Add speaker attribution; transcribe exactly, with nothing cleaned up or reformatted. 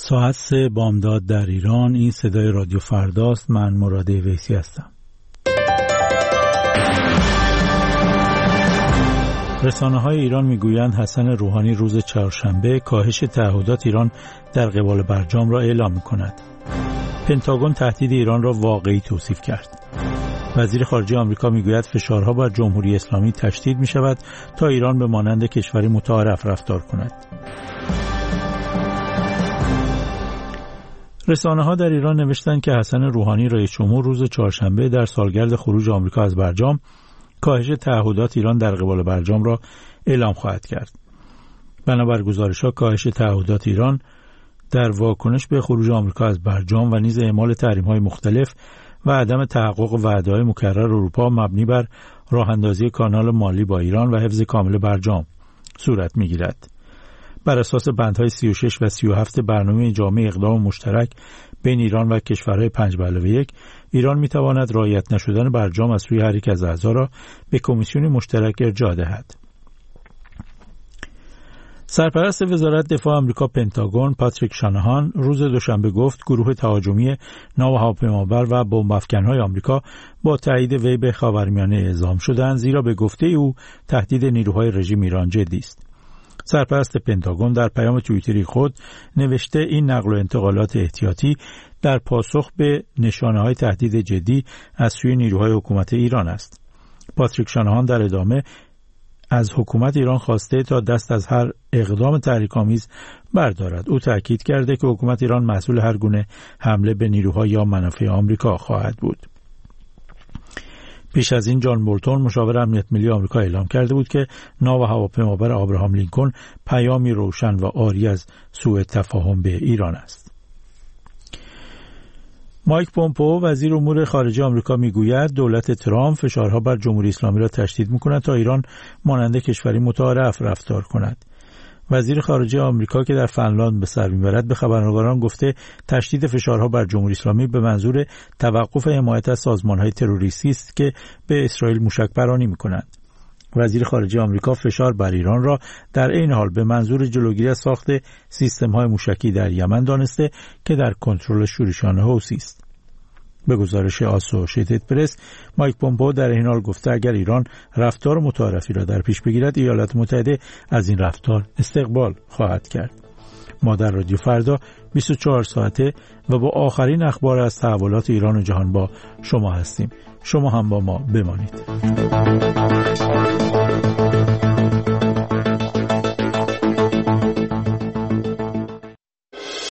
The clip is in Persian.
Speaker 1: ساعت سه بامداد در ایران. این صدای رادیو فرداست. من مراد ویسی هستم. رسانه‌های ایران میگویند حسن روحانی روز چهارشنبه کاهش تعهدات ایران در قبال برجام را اعلام می‌کند. پنتاگون تهدید ایران را واقعی توصیف کرد. وزیر خارجه آمریکا میگوید فشارها بر جمهوری اسلامی تشدید می‌شود تا ایران به مانند کشوری متعارف رفتار کند. رسانه‌ها در ایران نوشتند که حسن روحانی رئیس جمهور روز چهارشنبه در سالگرد خروج آمریکا از برجام کاهش تعهدات ایران در قبال برجام را اعلام خواهد کرد. بنابر گزارش‌ها کاهش تعهدات ایران در واکنش به خروج آمریکا از برجام و نیز اعمال تحریم‌های مختلف و عدم تحقق وعده‌های مکرر اروپا مبنی بر راه‌اندازی کانال مالی با ایران و حفظ کامل برجام صورت می‌گیرد. بر اساس بندهای سی و شش و سی و هفت برنامه جامع اقدام مشترک بین ایران و کشورهای پنج به علاوه یک، ایران می‌تواند رعایت نشدن برجام از سوی هر یک از اعضا را به کمیسیون مشترک ارجاع دهد. سرپرست وزارت دفاع آمریکا پنتاگون پاتریک شاناهان روز دوشنبه گفت گروه تهاجمی ناو هواپیمابر و بمب‌افکن‌های آمریکا با تایید وی به خاورمیانه اعزام شدند، زیرا به گفته او تهدید نیروهای رژیم ایران جدی است. سرپرست پنتاگون در پیام توییتری خود نوشته این نقل و انتقالات احتیاطی در پاسخ به نشانه‌های تهدید جدی از سوی نیروهای حکومت ایران است. پاتریک شاناهان در ادامه از حکومت ایران خواسته تا دست از هر اقدام تحریک‌آمیز بردارد. او تأکید کرده که حکومت ایران مسئول هر گونه حمله به نیروها یا منافع آمریکا خواهد بود. پیش از این جان بولتون مشاور امنیت ملی آمریکا اعلام کرده بود که ناو هواپیمابر آبراهام لینکن پیامی روشن و عاری از سوء تفاهم به ایران است. مایک پومپئو وزیر امور خارجه آمریکا میگوید دولت ترامپ فشارها بر جمهوری اسلامی را تشدید می‌کند تا ایران مانند کشوری متعارف رفتار کند. وزیر خارجه آمریکا که در فنلاند به سر میبرد به خبرنگاران گفته تشدید فشارها بر جمهوری اسلامی به منظور توقف حمایت از سازمان‌های تروریستی است که به اسرائیل موشک‌برانی می‌کنند. وزیر خارجه آمریکا فشار بر ایران را در این حال به منظور جلوگیری از ساخت سیستم‌های موشکی در یمن دانسته که در کنترل شورشیان حوثی است. به گزارش آسوشیتد پرس، مایک پومپئو در این حال گفته اگر ایران رفتار متعارفی را در پیش بگیرد، ایالات متحده از این رفتار استقبال خواهد کرد. ما در رادیو فردا بیست و چهار ساعته و با آخرین اخبار از تحولات ایران و جهان با شما هستیم. شما هم با ما بمانید.